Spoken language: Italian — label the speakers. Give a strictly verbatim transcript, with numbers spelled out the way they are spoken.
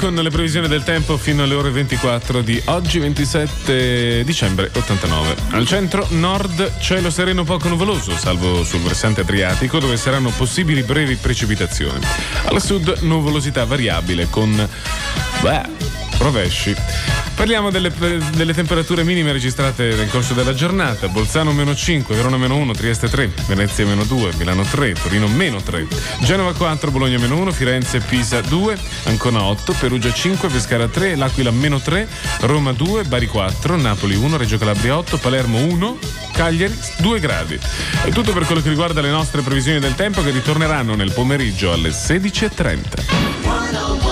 Speaker 1: con le previsioni del tempo fino alle ore ventiquattro di oggi, ventisette dicembre ottantanove. Al centro nord cielo sereno poco nuvoloso, salvo sul versante adriatico dove saranno possibili brevi precipitazioni. Al sud nuvolosità variabile con beh, rovesci. Parliamo delle, delle temperature minime registrate nel corso della giornata. Bolzano meno cinque, Verona meno uno, Trieste tre, Venezia meno due, Milano tre, Torino meno tre, Genova quattro, Bologna meno uno, Firenze e Pisa due, Ancona otto, Perugia cinque, Pescara tre, L'Aquila meno tre, Roma due, Bari quattro, Napoli uno, Reggio Calabria otto, Palermo uno, Cagliari due gradi. È tutto per quello che riguarda le nostre previsioni del tempo che ritorneranno nel pomeriggio alle sedici e trenta.